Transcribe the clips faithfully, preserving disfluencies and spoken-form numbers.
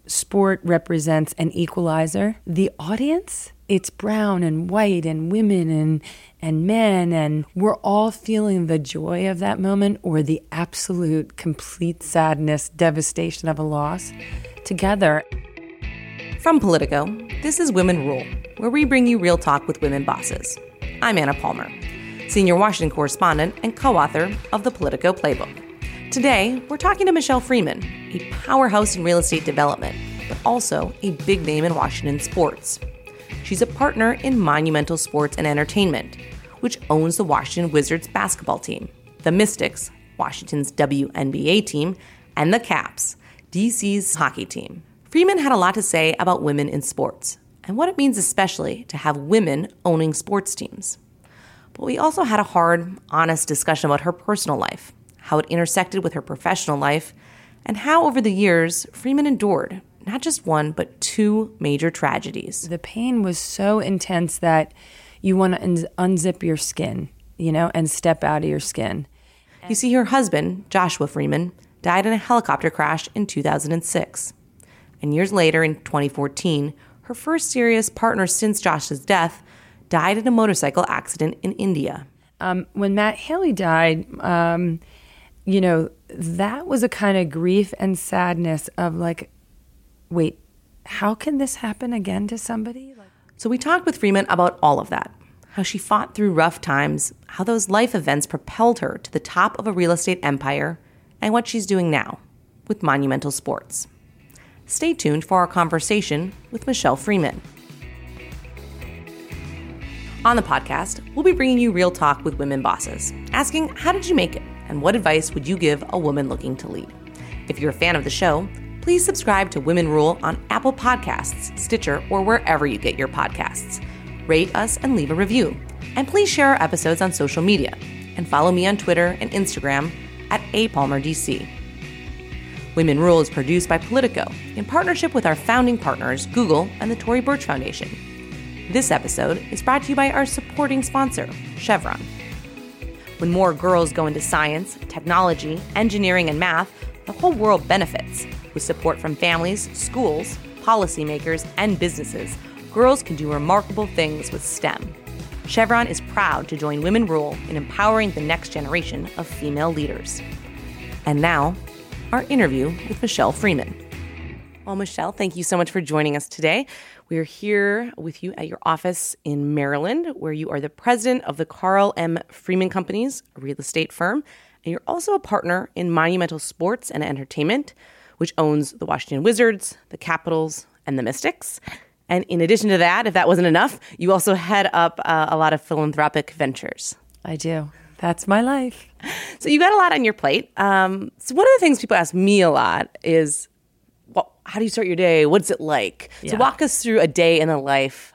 sport represents an equalizer. The audience, it's brown and white and women and and men, and we're all feeling the joy of that moment or the absolute complete sadness, devastation of a loss together. From Politico, this is Women Rule, where we bring you real talk with women bosses. I'm Anna Palmer, senior Washington correspondent and co-author of the Politico Playbook. Today, we're talking to Michelle Freeman, a powerhouse in real estate development, but also a big name in Washington sports. She's a partner in Monumental Sports and Entertainment, which owns the Washington Wizards basketball team, the Mystics, Washington's W N B A team, and the Caps, D C's hockey team. Freeman had a lot to say about women in sports, and what it means especially to have women owning sports teams. But we also had a hard, honest discussion about her personal life, how it intersected with her professional life, and how over the years, Freeman endured not just one, but two major tragedies. The pain was so intense that you want to un- unzip your skin, you know, and step out of your skin. You see, her husband, Joshua Freeman, died in a helicopter crash in two thousand six. And years later, in twenty fourteen, her first serious partner since Josh's death died in a motorcycle accident in India. Um, when Matt Haley died, um, you know, that was a kind of grief and sadness of like, wait, how can this happen again to somebody? Like- so we talked with Freeman about all of that, how she fought through rough times, how those life events propelled her to the top of a real estate empire, and what she's doing now with Monumental Sports. Stay tuned for our conversation with Michelle Freeman. On the podcast, we'll be bringing you real talk with women bosses, asking how did you make it, and what advice would you give a woman looking to lead? If you're a fan of the show, please subscribe to Women Rule on Apple Podcasts, Stitcher, or wherever you get your podcasts. Rate us and leave a review. And please share our episodes on social media. And follow me on Twitter and Instagram at A Palmer D C. Women Rule is produced by Politico in partnership with our founding partners, Google and the Tory Burch Foundation. This episode is brought to you by our supporting sponsor, Chevron. When more girls go into science, technology, engineering, and math, the whole world benefits. With support from families, schools, policymakers, and businesses, girls can do remarkable things with STEM. Chevron is proud to join Women Rule in empowering the next generation of female leaders. And now, our interview with Michelle Freeman. Well, Michelle, thank you so much for joining us today. We are here with you at your office in Maryland, where you are the president of the Carl M. Freeman Companies, a real estate firm, and you're also a partner in Monumental Sports and Entertainment, which owns the Washington Wizards, the Capitals, and the Mystics. And in addition to that, if that wasn't enough, you also head up uh, a lot of philanthropic ventures. I do. That's my life. So you got a lot on your plate. Um, so one of the things people ask me a lot is, well, how do you start your day? What's it like? Yeah. So walk us through a day in the life.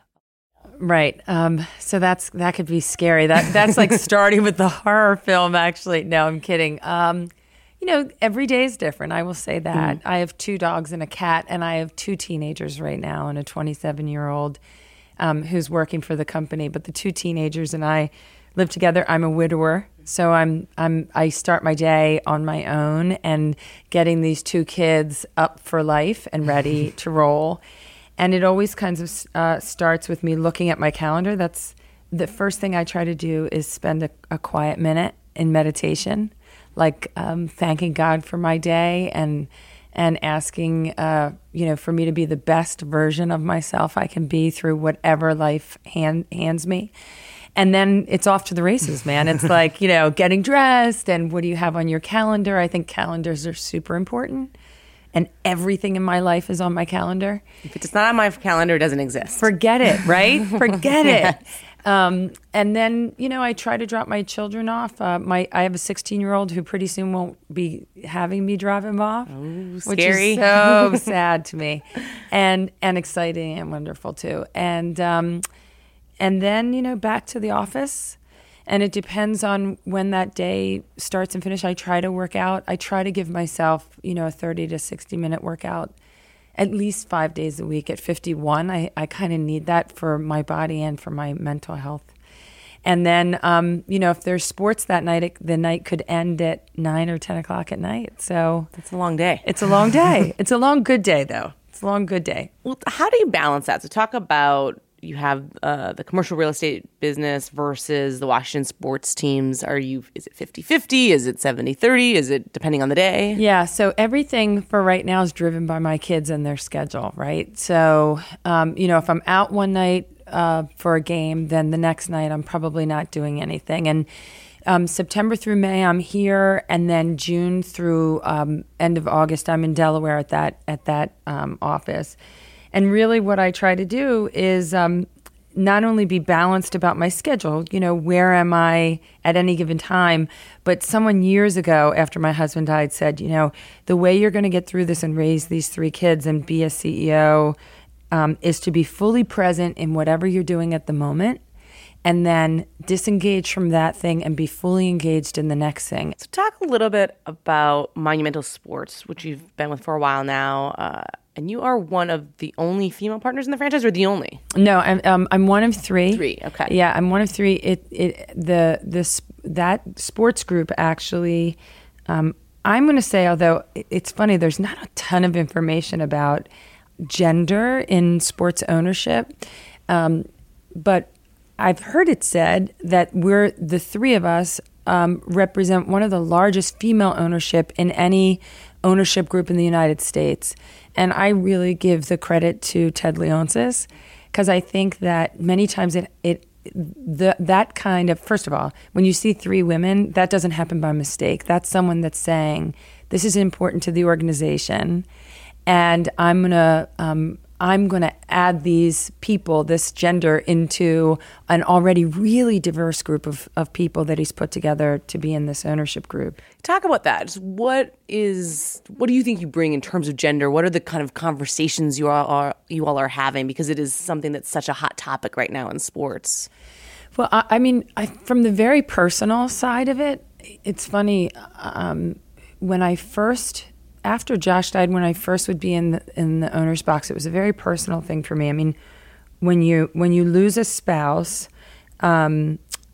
Right. Um, so that's that could be scary. That That's like starting with the horror film, actually. No, I'm kidding. Um, you know, every day is different. I will say that. Mm. I have two dogs and a cat, and I have two teenagers right now and a twenty-seven-year-old um, who's working for the company. But the two teenagers and I live together. I'm a widower, so I'm I'm I start my day on my own and getting these two kids up for life and ready to roll. And it always kind of uh, starts with me looking at my calendar. That's the first thing I try to do is spend a, a quiet minute in meditation, like um, thanking God for my day and and asking, uh, you know, for me to be the best version of myself I can be through whatever life hand, hands me. And then it's off to the races, man. It's like, you know, getting dressed and what do you have on your calendar? I think calendars are super important. And everything in my life is on my calendar. If it's not on my calendar, it doesn't exist. Forget it, right? Forget yes. it. Um, and then, you know, I try to drop my children off. Uh, my I have a sixteen-year-old who pretty soon won't be having me drive him off. Oh, which scary. is so sad to me. And and exciting and wonderful, too. And um, and then, you know, back to the office. And it depends on when that day starts and finishes. I try to work out. I try to give myself, you know, a thirty to sixty minute workout at least five days a week. At fifty-one, I, I kind of need that for my body and for my mental health. And then, um, you know, if there's sports that night, it, the night could end at nine or ten o'clock at night. So it's a long day. It's a long day. It's a long, good day, though. It's a long, good day. Well, how do you balance that? So talk about, you have uh, the commercial real estate business versus the Washington sports teams. Are you, is it fifty-fifty? Is it seventy thirty? Is it depending on the day? Yeah. So everything for right now is driven by my kids and their schedule, right? So, um, you know, if I'm out one night uh, for a game, then the next night I'm probably not doing anything. And um, September through May, I'm here. And then June through um, end of August, I'm in Delaware at that, at that um, office. And really what I try to do is um, not only be balanced about my schedule, you know, where am I at any given time, but someone years ago after my husband died said, you know, the way you're going to get through this and raise these three kids and be a C E O um, is to be fully present in whatever you're doing at the moment, and then disengage from that thing and be fully engaged in the next thing. So talk a little bit about Monumental Sports, which you've been with for a while now. Uh, and you are one of the only female partners in the franchise, or the only? No, I'm um, I'm one of three. Three, okay. Yeah, I'm one of three. It it the this that sports group actually. Um, I'm going to say, although it's funny, there's not a ton of information about gender in sports ownership, um, but I've heard it said that we're the three of us um, represent one of the largest female ownership in any ownership group in the United States. And I really give the credit to Ted Leonsis, because I think that many times it, it the, that kind of, first of all, when you see three women, that doesn't happen by mistake. That's someone that's saying, this is important to the organization, and I'm going to um, I'm going to add these people, this gender, into an already really diverse group of, of people that he's put together to be in this ownership group. Talk about that. Just what is, what do you think you bring in terms of gender? What are the kind of conversations you all are, you all are having? Because it is something that's such a hot topic right now in sports. Well, I, I mean, I, from the very personal side of it, it's funny. Um, when I first... After Josh died, when I first would be in the, in the owner's box, it was a very personal thing for me. I mean, when you when you lose a spouse, um,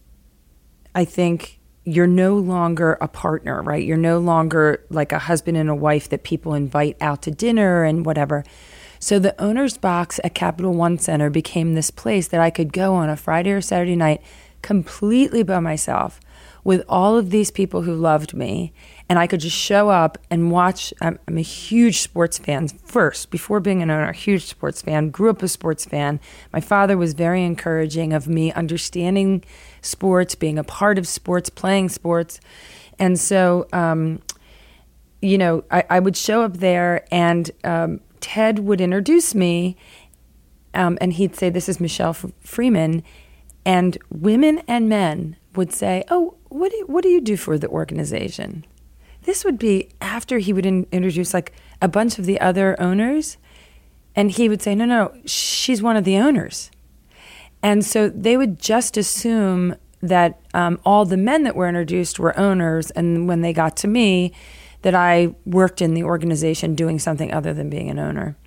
I think you're no longer a partner, right? You're no longer like a husband and a wife that people invite out to dinner and whatever. So the owner's box at Capital One Center became this place that I could go on a Friday or Saturday night completely by myself with all of these people who loved me. And I could just show up and watch. I'm, I'm a huge sports fan first, before being an owner, a huge sports fan, grew up a sports fan. My father was very encouraging of me understanding sports, being a part of sports, playing sports. And so, um, you know, I, I would show up there, and um, Ted would introduce me, um, and he'd say, this is Michelle Freeman. And women and men would say, oh, what do you, what do you do for the organization? This would be after he would in, introduce like a bunch of the other owners, and he would say, no, no, she's one of the owners. And so they would just assume that um, all the men that were introduced were owners, and when they got to me, that I worked in the organization doing something other than being an owner.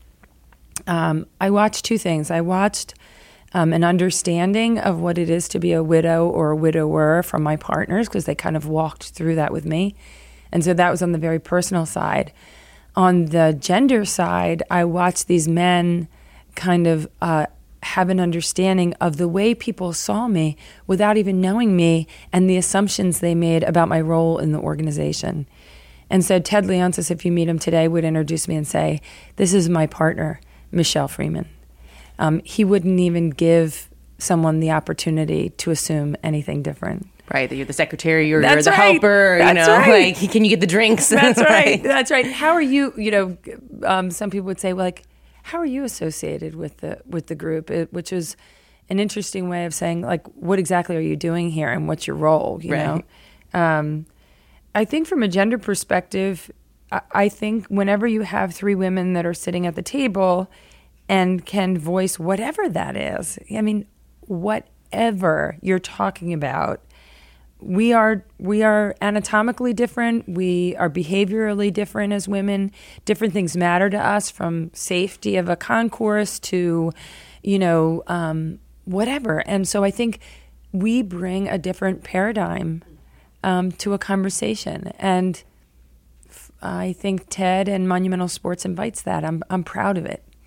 Um, I watched two things. I watched um, an understanding of what it is to be a widow or a widower from my partners, because they kind of walked through that with me. And so that was on the very personal side. On the gender side, I watched these men kind of uh, have an understanding of the way people saw me without even knowing me, and the assumptions they made about my role in the organization. And so Ted Leonsis, if you meet him today, would introduce me and say, this is my partner, Michelle Freeman. Um, he wouldn't even give someone the opportunity to assume anything different. Right, that you're the secretary, or That's you're the right. helper, you That's know, right. like, can you get the drinks? That's right. right. That's right. How are you, you know, um, some people would say, well, like, how are you associated with the with the group? It, which is an interesting way of saying, like, what exactly are you doing here and what's your role, you right. know? Um, I think from a gender perspective, I, I think whenever you have three women that are sitting at the table and can voice whatever that is, I mean, whatever you're talking about, We are we are anatomically different. We are behaviorally different as women. Different things matter to us, from safety of a concourse to, you know, um, whatever. And so I think we bring a different paradigm um, to a conversation. And f- I think Ted and Monumental Sports invites that. I'm I'm proud of it.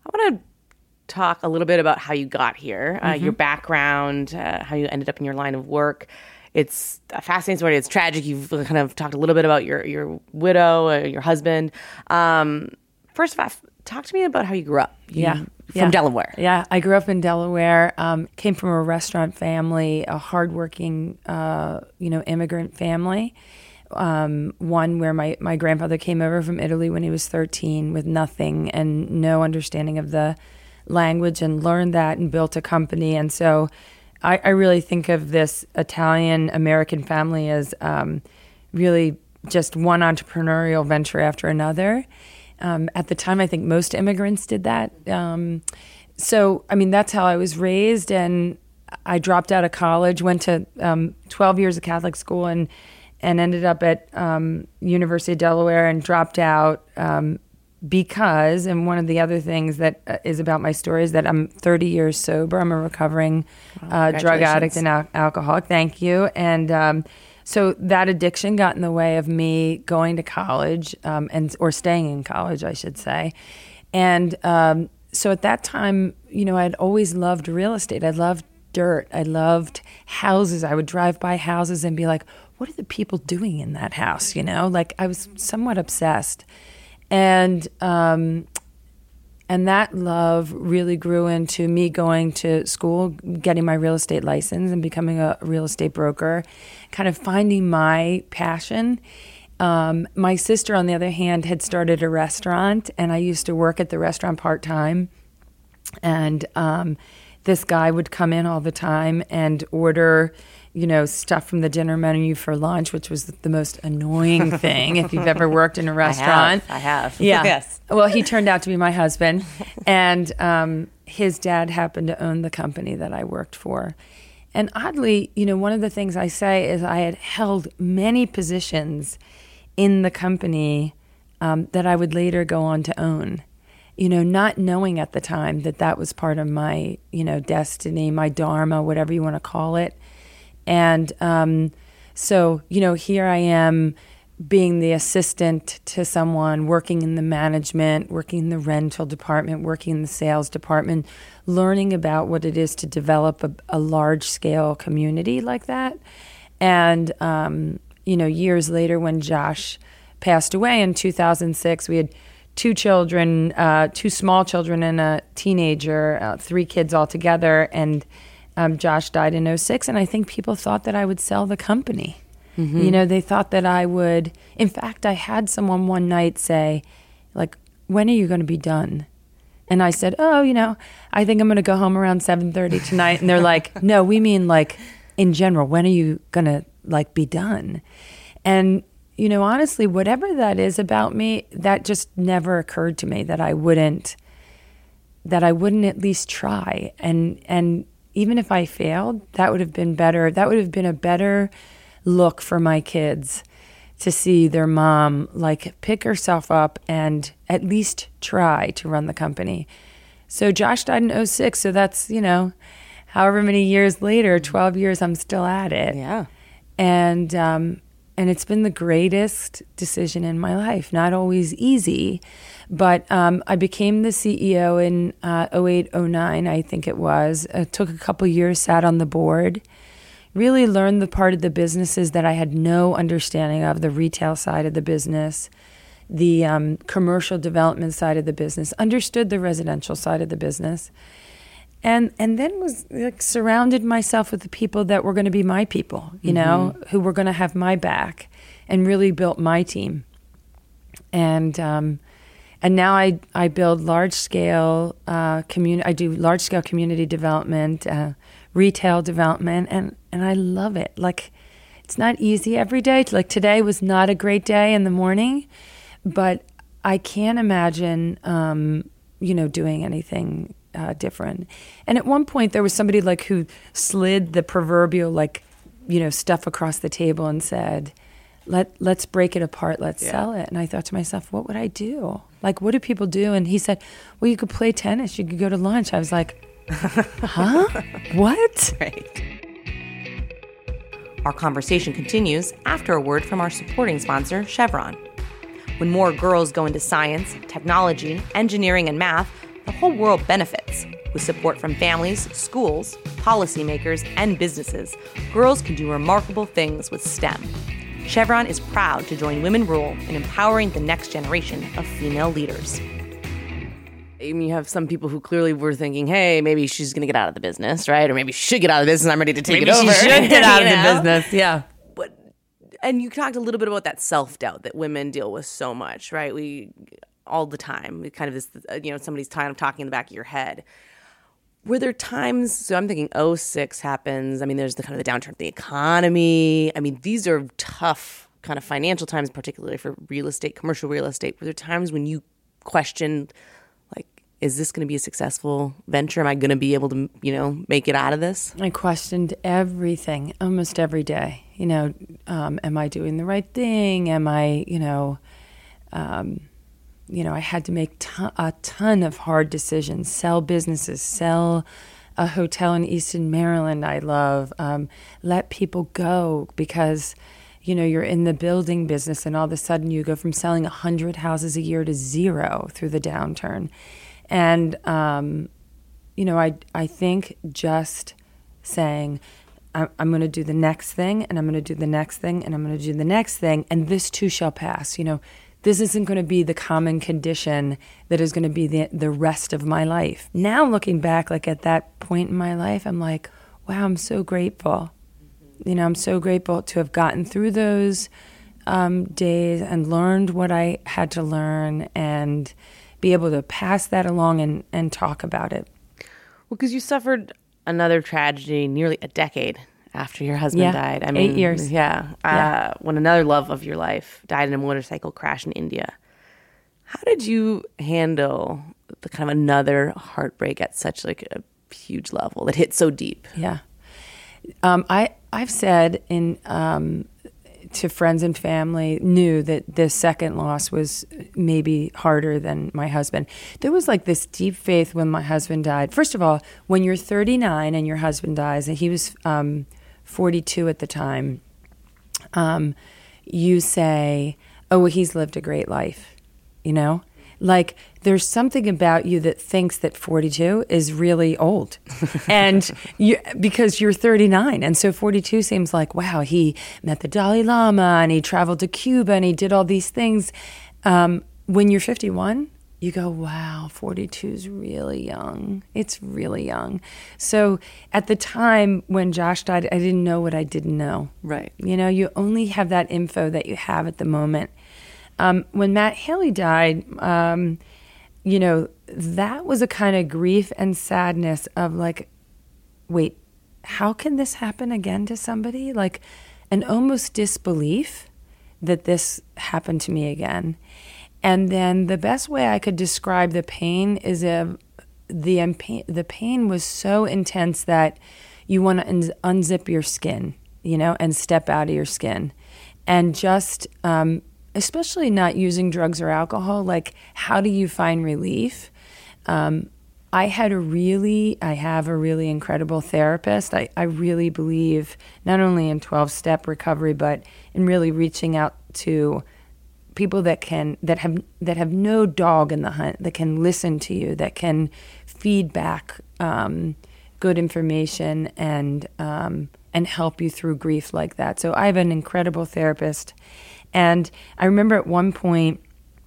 I want to talk a little bit about how you got here, uh, Mm-hmm. your background, uh, how you ended up in your line of work. It's a fascinating story. It's tragic. You've kind of talked a little bit about your, your widow, uh, your husband. Um, first of all, talk to me about how you grew up. You, Yeah. From yeah. Delaware. Yeah, I grew up in Delaware, um, came from a restaurant family, a hardworking, uh, you know, immigrant family. Um, one where my, my grandfather came over from Italy when he was thirteen with nothing and no understanding of the language, and learned that and built a company. And so I, I really think of this Italian-American family as um, really just one entrepreneurial venture after another. Um, at the time, I think most immigrants did that. Um, so, I mean, that's how I was raised. And I dropped out of college, went to um, twelve years of Catholic school, and and ended up at um, University of Delaware and dropped out um, because, and one of the other things that uh, is about my story is that I'm thirty years sober. I'm a recovering uh, drug addict and al- alcoholic. Thank you. And um, so that addiction got in the way of me going to college um, and or staying in college, I should say. And um, so at that time, you know, I'd always loved real estate. I loved dirt. I loved houses. I would drive by houses and be like, what are the people doing in that house? You know, like I was somewhat obsessed. And um, and that love really grew into me going to school, getting my real estate license and becoming a real estate broker, kind of finding my passion. Um, my sister, on the other hand, had started a restaurant, and I used to work at the restaurant part-time. And um, this guy would come in all the time and order, you know, stuff from the dinner menu for lunch, which was the most annoying thing if you've ever worked in a restaurant. I have. I have. Yeah. Yes. Well, he turned out to be my husband, and um, his dad happened to own the company that I worked for. And oddly, you know, one of the things I say is I had held many positions in the company um, that I would later go on to own. You know, not knowing at the time that that was part of my, you know, destiny, my dharma, whatever you want to call it. And um, so, you know, here I am being the assistant to someone, working in the management, working in the rental department, working in the sales department, learning about what it is to develop a, a large-scale community like that. And, um, you know, years later when Josh passed away in two thousand six, we had two children, uh, two small children and a teenager, uh, three kids altogether, and Um, Josh died in oh six, and I think people thought that I would sell the company. Mm-hmm. You know, they thought that I would. In fact, I had someone one night say, like, when are you going to be done? And I said, oh, you know, I think I'm going to go home around seven thirty tonight. And they're like, no, we mean like in general, when are you going to like be done? And, you know, honestly, whatever that is about me, that just never occurred to me that I wouldn't, that I wouldn't at least try. And, and, even if I failed, that would have been better. That would have been a better look for my kids to see their mom like pick herself up and at least try to run the company. So Josh died in oh six, so that's, you know, however many years later, twelve years, I'm still at it. Yeah. And um, and it's been the greatest decision in my life. Not always easy, but um, I became the C E O in uh, oh eight, oh nine, I think it was. It took a couple years, sat on the board, really learned the part of the businesses that I had no understanding of, the retail side of the business, the um, commercial development side of the business, understood the residential side of the business, and and then was like surrounded myself with the people that were going to be my people, you mm-hmm. know, who were going to have my back, and really built my team. And um, and now I I build large scale uh, community. I do large scale community development, uh, retail development, and and I love it. Like, it's not easy every day. Like today was not a great day in the morning, but I can't imagine, um, you know, doing anything Uh, different. And at one point there was somebody like who slid the proverbial like, you know, stuff across the table and said, Let, let's break it apart, let's yeah. sell it. And I thought to myself, what would I do? Like, what do people do? And he said, well, you could play tennis, you could go to lunch. I was like, huh? What? Right. Our conversation continues after a word from our supporting sponsor, Chevron. When more girls go into science, technology, engineering, and math, the whole world benefits. With support from families, schools, policymakers, and businesses, girls can do remarkable things with STEM. Chevron is proud to join Women Rule in empowering the next generation of female leaders. You have some people who clearly were thinking, hey, maybe she's going to get out of the business, right? Or maybe she should get out of the business. I'm ready to take maybe it over. Maybe she should get out of know? the business, yeah. But, and you talked a little bit about that self-doubt that women deal with so much, right? We, all the time, we kind of this, you know, somebody's kind of talking in the back of your head. Were there times, so I'm thinking oh six happens. I mean, there's the kind of the downturn of the economy. I mean, these are tough kind of financial times, particularly for real estate, commercial real estate. Were there times when you questioned, like, is this going to be a successful venture? Am I going to be able to, you know, make it out of this? I questioned everything almost every day. You know, um, am I doing the right thing? Am I, you know, um, you know, I had to make ton, a ton of hard decisions, sell businesses, sell a hotel in Easton, Maryland I love, um, let people go because, you know, you're in the building business and all of a sudden you go from selling one hundred houses a year to zero through the downturn. And, um, you know, I, I think just saying, I'm, I'm going to do the next thing and I'm going to do the next thing and I'm going to do the next thing and this too shall pass, you know. This isn't going to be the common condition that is going to be the the rest of my life. Now looking back, like at that point in my life, I'm like, wow, I'm so grateful. You know, I'm so grateful to have gotten through those um, days and learned what I had to learn and be able to pass that along and, and talk about it. Well, because you suffered another tragedy nearly a decade after your husband yeah, died. I mean, eight years. Yeah. yeah. Uh, when another love of your life died in a motorcycle crash in India. How did you handle the kind of another heartbreak at such like a huge level that hit so deep? Yeah. Um, I, I've said in um, to friends and family knew that the second loss was maybe harder than my husband. There was like this deep faith when my husband died. First of all, when you're thirty-nine and your husband dies, and he was um, forty-two at the time, um, you say, oh, well, he's lived a great life, you know? Like, there's something about you that thinks that forty-two is really old. And you, because you're thirty-nine. And so forty-two seems like, wow, he met the Dalai Lama and he traveled to Cuba and he did all these things. Um, when you're fifty-one, you go, wow, forty-two is really young. It's really young. So at the time when Josh died, I didn't know what I didn't know. Right. You know, you only have that info that you have at the moment. Um, when Matt Haley died, um, you know, that was a kind of grief and sadness of like, wait, how can this happen again to somebody? Like an almost disbelief that this happened to me again. And then the best way I could describe the pain is a, the, impa- the pain was so intense that you want to un- unzip your skin, you know, and step out of your skin. And just... Um, especially not using drugs or alcohol, like how do you find relief? Um, I had a really, I have a really incredible therapist. I, I really believe not only in twelve-step recovery, but in really reaching out to people that can, that have, that have no dog in the hunt, that can listen to you, that can feed back um, good information and um, and help you through grief like that. So I have an incredible therapist. And I remember at one point,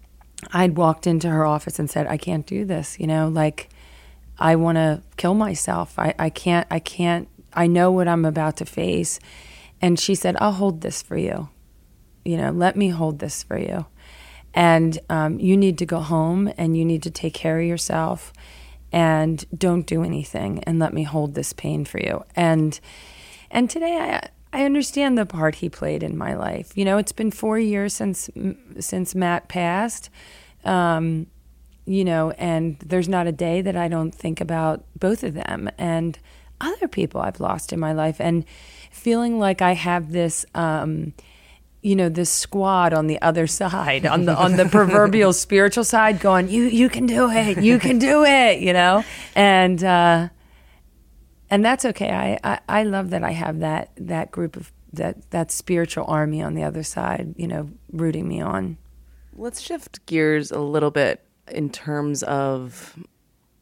I'd walked into her office and said, I can't do this, you know, like, I want to kill myself. I, I can't, I can't, I know what I'm about to face. And she said, I'll hold this for you. You know, let me hold this for you. And um, you need to go home and you need to take care of yourself and don't do anything and let me hold this pain for you. And, and today I, I understand the part he played in my life. You know, it's been four years since since Matt passed, um, you know, and there's not a day that I don't think about both of them and other people I've lost in my life, and feeling like I have this, um, you know, this squad on the other side, on the on the proverbial spiritual side, going, you you can do it, you can do it, you know, and. Uh, And that's okay. I, I, I love that I have that that group of that that spiritual army on the other side, you know, rooting me on. Let's shift gears a little bit in terms of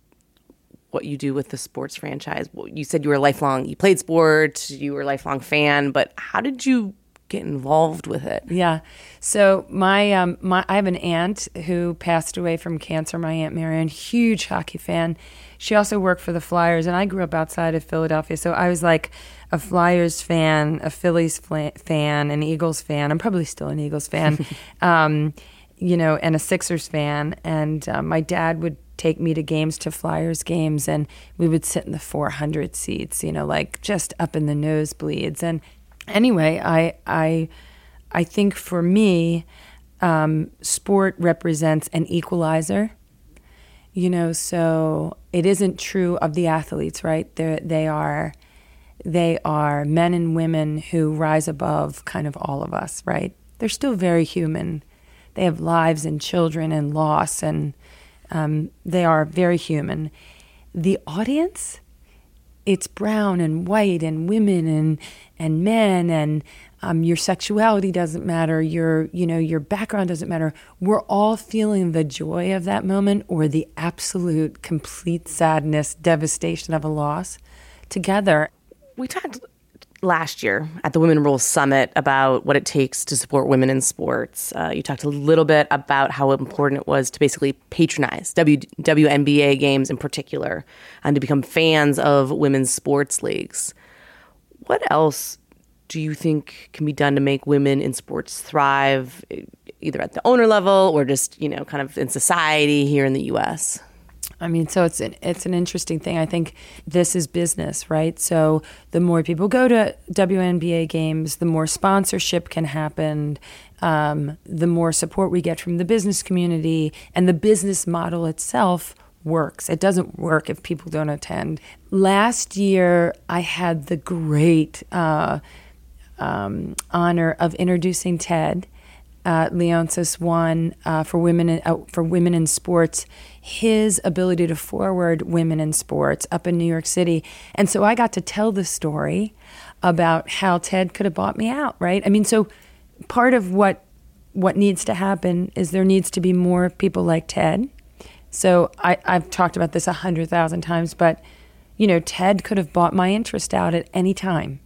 what you do with the sports franchise. You said you were a lifelong, you played sports, you were a lifelong fan, but how did you get involved with it? Yeah. So my, um, my, I have an aunt who passed away from cancer, my Aunt Marion, huge hockey fan. She also worked for the Flyers, and I grew up outside of Philadelphia. So I was like a Flyers fan, a Phillies fl- fan, an Eagles fan. I'm probably still an Eagles fan, um, you know, and a Sixers fan. And uh, my dad would take me to games, to Flyers games, and we would sit in the four hundred seats, you know, like just up in the nosebleeds. And anyway, I I I think for me, um, sport represents an equalizer. You know, so it isn't true of the athletes, right? They they are they are men and women who rise above kind of all of us, right? They're still very human. They have lives and children and loss, and um, they are very human. The audience, it's brown and white and women and and men, and um, your sexuality doesn't matter. Your you know your background doesn't matter. We're all feeling the joy of that moment or the absolute complete sadness, devastation of a loss together. We talked last year at the Women Rule Summit about what it takes to support women in sports. Uh, you talked a little bit about how important it was to basically patronize w- W N B A games in particular and to become fans of women's sports leagues. What else do you think can be done to make women in sports thrive, either at the owner level or just, you know, kind of in society here in the U S? I mean, so it's an, it's an interesting thing. I think this is business, right? So the more people go to W N B A games, the more sponsorship can happen, um, the more support we get from the business community, and the business model itself works. It doesn't work if people don't attend. Last year, I had the great uh, um, honor of introducing Ted Uh, Leonsis won uh, for women in, uh, for women in sports, his ability to forward women in sports up in New York City. And so I got to tell the story about how Ted could have bought me out, right? I mean, so part of what what needs to happen is there needs to be more people like Ted. So I, I've talked about this a hundred thousand times, but, you know, Ted could have bought my interest out at any time.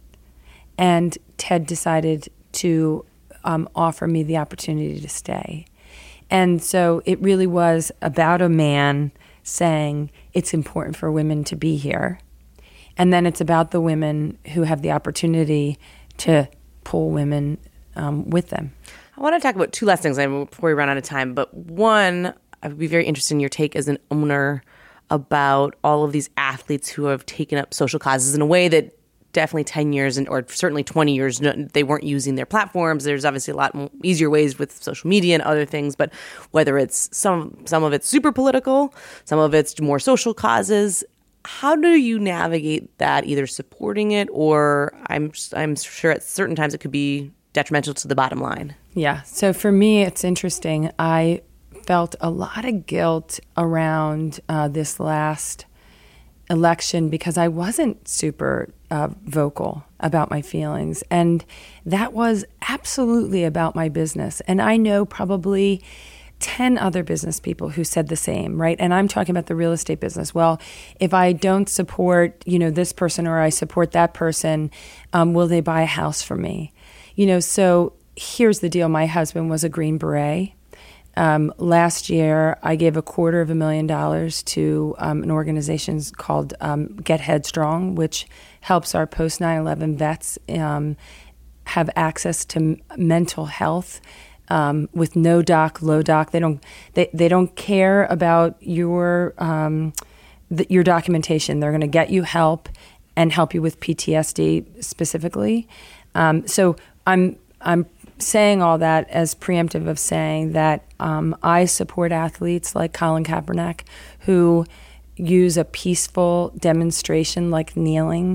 And Ted decided to Um, offer me the opportunity to stay. And so it really was about a man saying it's important for women to be here. And then it's about the women who have the opportunity to pull women um, with them. I want to talk about two last things before we run out of time. But one, I would be very interested in your take as an owner about all of these athletes who have taken up social causes in a way that definitely ten years and or certainly twenty years, they weren't using their platforms. There's obviously a lot easier ways with social media and other things, but whether it's some some of it's super political, some of it's more social causes, how do you navigate that, either supporting it or I'm I'm sure at certain times it could be detrimental to the bottom line? Yeah. So for me, it's interesting. I felt a lot of guilt around uh, this last election because I wasn't super uh, vocal about my feelings. And that was absolutely about my business. And I know probably ten other business people who said the same, right? And I'm talking about the real estate business. Well, if I don't support, you know, this person or I support that person, um, will they buy a house from me? You know, so here's the deal. My husband was a Green Beret. Um, last year, I gave a quarter of a million dollars to um, an organization called um, Get Headstrong, which helps our post nine eleven vets um, have access to m- mental health um, with no doc, low doc. They don't they, they don't care about your um, the, your documentation. They're going to get you help and help you with P T S D specifically. Um, so I'm I'm. saying all that as preemptive of saying that um, I support athletes like Colin Kaepernick who use a peaceful demonstration like kneeling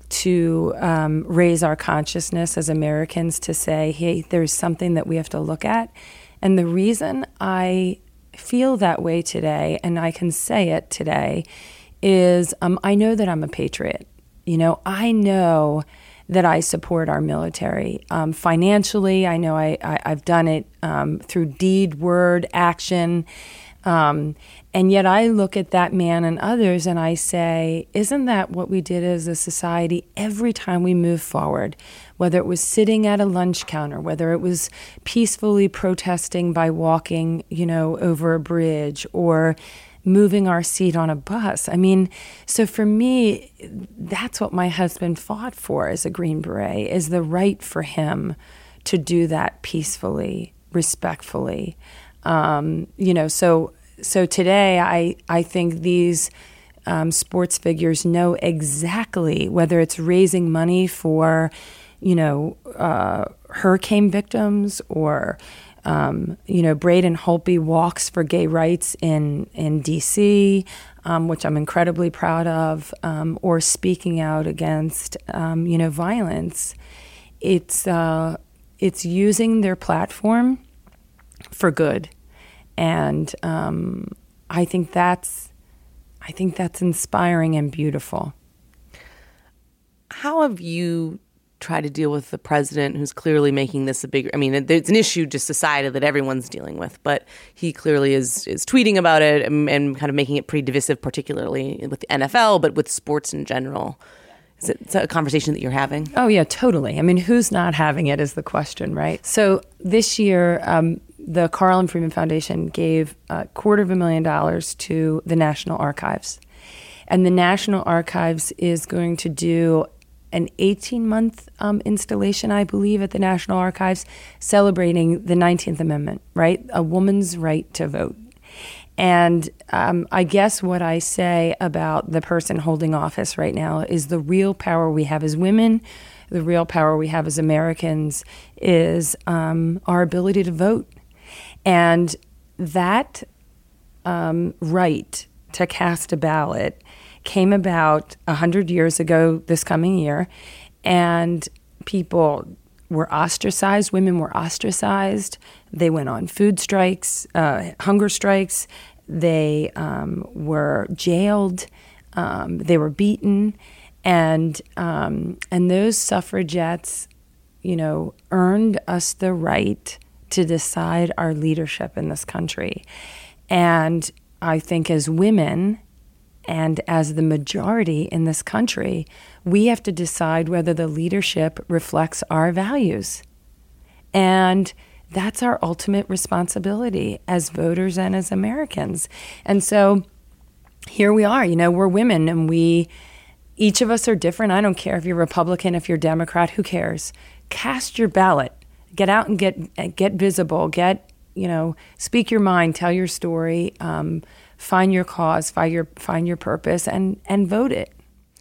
to um, raise our consciousness as Americans to say, hey, there's something that we have to look at. And the reason I feel that way today, and I can say it today, is um, I know that I'm a patriot. You know, I know that I support our military. Um, financially, I know I, I, I've done it um, through deed, word, action. Um, And yet I look at that man and others and I say, isn't that what we did as a society every time we move forward? Whether it was sitting at a lunch counter, whether it was peacefully protesting by walking, you know, over a bridge, or moving our seat on a bus. I mean, so for me, that's what my husband fought for as a Green Beret, is the right for him to do that peacefully, respectfully. Um, you know, so so today I, I think these um, sports figures know exactly whether it's raising money for, you know, uh, hurricane victims, or Um, you know, Braden Holtby walks for gay rights in, in D C, um, which I'm incredibly proud of, um, or speaking out against, um, you know, violence. It's uh, it's using their platform for good, and um, I think that's I think that's inspiring and beautiful. How have you try to deal with the president, who's clearly making this a big, I mean, it's an issue just society that everyone's dealing with, but he clearly is is tweeting about it and, and kind of making it pretty divisive, particularly with the N F L, but with sports in general. Is it a conversation that you're having? Oh, yeah, totally. I mean, who's not having it is the question, right? So this year, um, the Carl and Freeman Foundation gave a quarter of a million dollars to the National Archives. And the National Archives is going to do an eighteen-month um, installation, I believe, at the National Archives, celebrating the nineteenth Amendment, right? A woman's right to vote. And um, I guess what I say about the person holding office right now is the real power we have as women, the real power we have as Americans is um, our ability to vote. And that um, right to cast a ballot came about one hundred years ago this coming year, and people were ostracized. Women were ostracized. They went on food strikes, uh, hunger strikes. They um, were jailed. Um, they were beaten. And um, and those suffragettes, you know, earned us the right to decide our leadership in this country. And I think as women, and as the majority in this country, we have to decide whether the leadership reflects our values. And that's our ultimate responsibility as voters and as Americans. And so here we are, you know, we're women, and we, each of us are different. I don't care if you're Republican, if you're Democrat, who cares? Cast your ballot. Get out and get get visible. Get, you know, speak your mind, tell your story, um, find your cause, find your find your purpose, and and vote it.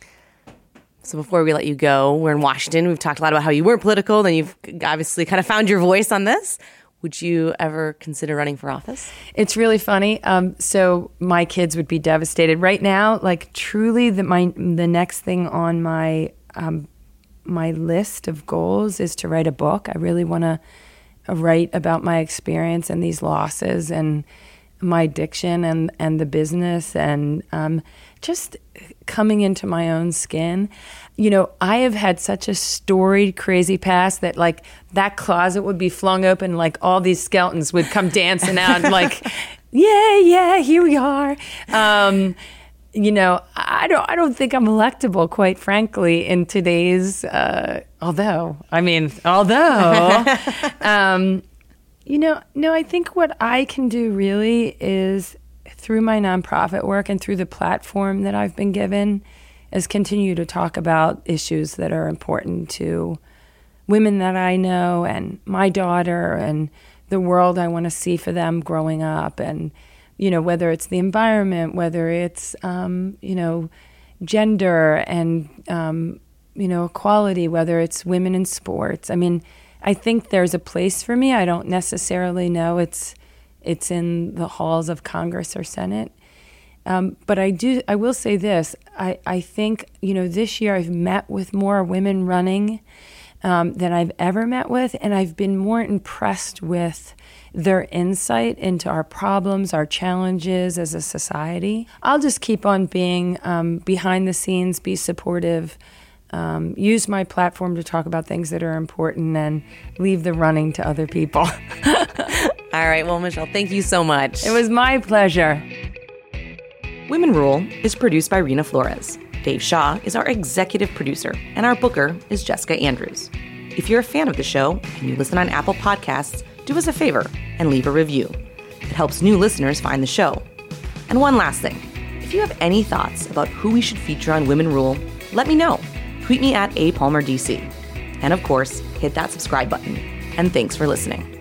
So before we let you go, we're in Washington. We've talked a lot about how you weren't political, then you've obviously kind of found your voice on this. Would you ever consider running for office? It's really funny. Um, so my kids would be devastated right now. Like truly, the my the next thing on my um, my list of goals is to write a book. I really want to write about my experience and these losses and my addiction and, and the business and um, just coming into my own skin. You know, I have had such a storied, crazy past that like that closet would be flung open, like all these skeletons would come dancing out like, yeah, yeah, here we are. Um, you know, I don't I don't think I'm electable, quite frankly, in today's, uh, although, I mean, although, um, you know, no, I think what I can do really is through my nonprofit work and through the platform that I've been given is continue to talk about issues that are important to women that I know and my daughter and the world I want to see for them growing up. And, you know, whether it's the environment, whether it's, um, you know, gender and, um, you know, equality, whether it's women in sports. I mean, I think there's a place for me. I don't necessarily know it's it's in the halls of Congress or Senate. Um, but I do. I will say this. I, I think, you know, this year I've met with more women running um, than I've ever met with, and I've been more impressed with their insight into our problems, our challenges as a society. I'll just keep on being um, behind the scenes, be supportive, um, use my platform to talk about things that are important, and leave the running to other people. All right. Well, Michelle, thank you so much. It was my pleasure. Women Rule is produced by Rena Flores. Dave Shaw is our executive producer, and our booker is Jessica Andrews. If you're a fan of the show and you listen on Apple Podcasts, do us a favor and leave a review. It helps new listeners find the show. And one last thing. If you have any thoughts about who we should feature on Women Rule, let me know. Tweet me at A Palmer D C. And of course, hit that subscribe button. And thanks for listening.